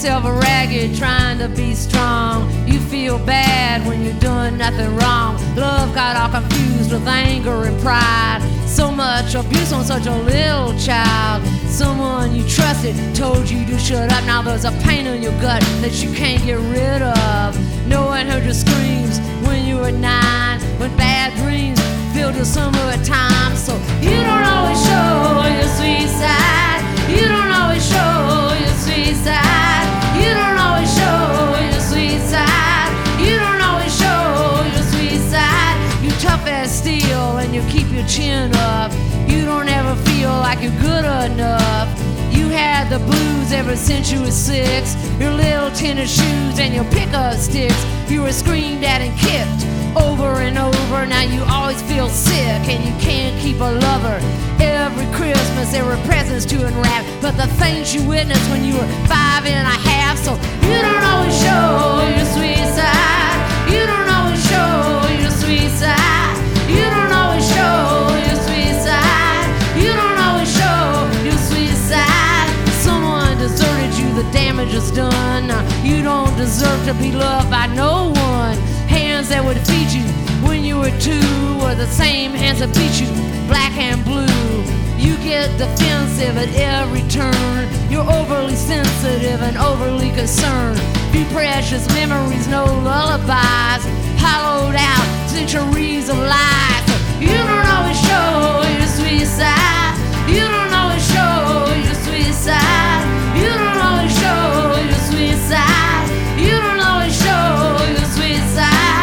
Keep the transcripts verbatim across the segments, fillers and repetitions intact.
yourself ragged trying to be strong. You feel bad when you're doing nothing wrong. Love got all confused with anger and pride. So much abuse on such a little child. Someone you trusted told you to shut up. Now there's a pain in your gut that you can't get rid of. No one heard your screams when you were nine, when bad dreams filled your summertime. So you don't always show your sweet side. You don't always show your sweet side. You don't always show your sweet side. You don't always show your sweet side. You tough as steel and you keep your chin up. You don't ever feel like you're good enough. You had the blues ever since you were six. Your little tennis shoes and your pickup sticks. You were screamed at and kicked over and over. Now you always feel sick and you can't keep a lover. Every Christmas there were presents to unwrap, but the things you witnessed when you were five and a half. So you don't always show your sweet side. You don't always show your sweet side. You don't always show your sweet side. You don't always show your sweet side. Someone deserted you, the damage is done. You don't deserve to be loved by no one. Hands that would feed you when you were two were the same hands that beat you, black and blue. You get defensive at every turn. You're overly sensitive and overly concerned. Few precious memories, no lullabies. Hollowed out centuries of lies. So you don't always show your sweet side. You don't always show your sweet side. You don't always show your sweet side. You don't always show your sweet side.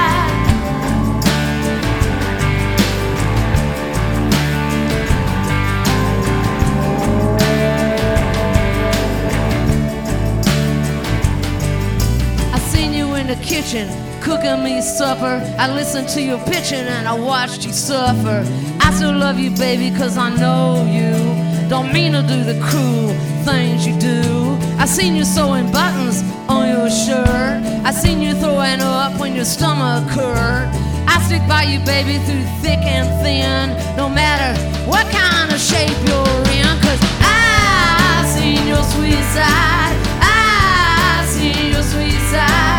The kitchen, cooking me supper. I listened to your pitching and I watched you suffer. I still love you, baby, cause I know you don't mean to do the cruel things you do. I seen you sewing buttons on your shirt. I seen you throwing up when your stomach hurt. I stick by you, baby, through thick and thin, no matter what kind of shape you're in. Cause I seen your sweet side. I seen your sweet side.